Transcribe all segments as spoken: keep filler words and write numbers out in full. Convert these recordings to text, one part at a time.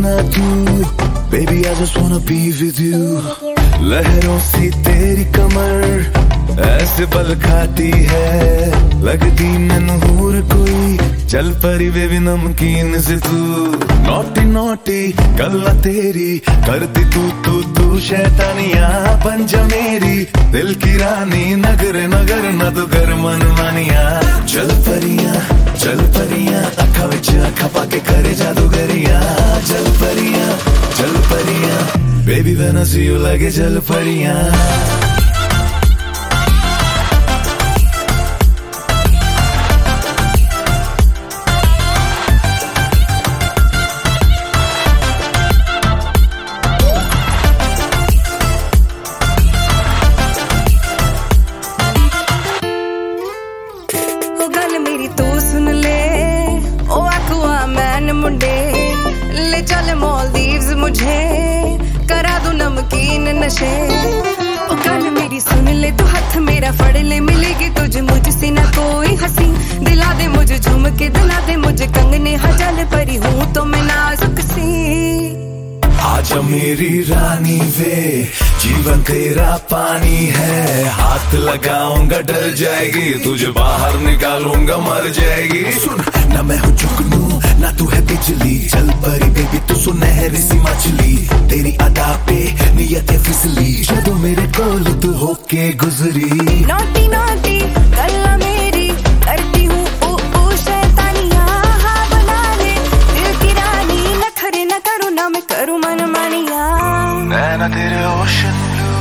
ना तू, baby I just wanna be with you। लहरों सी तेरी कमर ऐसे बल खाती है, लगती मैनू हूर कोई, चल परी बेबी नमकीन से तू। नोटी नोटी गल्ला तेरी करती तू तू तू शैतानिया, बन जा मेरी दिल की रानी, नगर नगर न तो कर मन मानिया। चल परियां चल परियां अखा विच अखा पाके करे जादूगरिया, चल परियां चल परियां baby when I see you लगे चल परियां। मेरी तू सुन ले ओ अक्वा मैन मुंडे, ले चल मालदीव्स मुझे करा दू नमकीन नशे। ओ गल मेरी सुन ले तू हाथ मेरा फड़ ले, मिलेगी तुझे मुझसे ना कोई हंसी, दिला दे मुझे झुमके दिला दे मुझे कंगने, हजल परी हूँ तो मैं नाजुक सी। आजा मेरी रानी वे जीवन तेरा पानी है, हाथ लगाऊंगा डर जाएगी, तुझे बाहर निकालूंगा मर जाएगी। सुन ना मैं हूँ जुगनू ना तू है बिजली, चल परी बेबी तू सुनहरी सी मछली, तेरी अदा पे नियत है फिसली, जदों मेरे कोल तू होके गुजरी। नोटी नोटी गल्ला मेरी करती हूँ ओ ओ शैतानिया, हाँ बना ले दिल की रानी, नखरे न करूँ ना मैं करूँ मन मानिया। नैना तेरे ओशन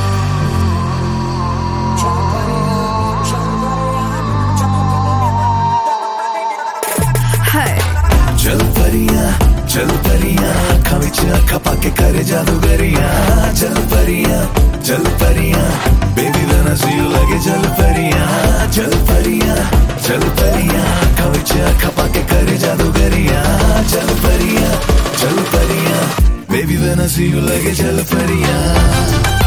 चल परियां चल परियां अखा विच अखा पाके करे जादूगरिया, चल परियां चल परियां baby when I see you लगे चल परियां। चल परियां चल परियां अखा विच अखा पाके करे जादूगरिया, चल परियां चल परियां baby when I see you लगे चल परियां।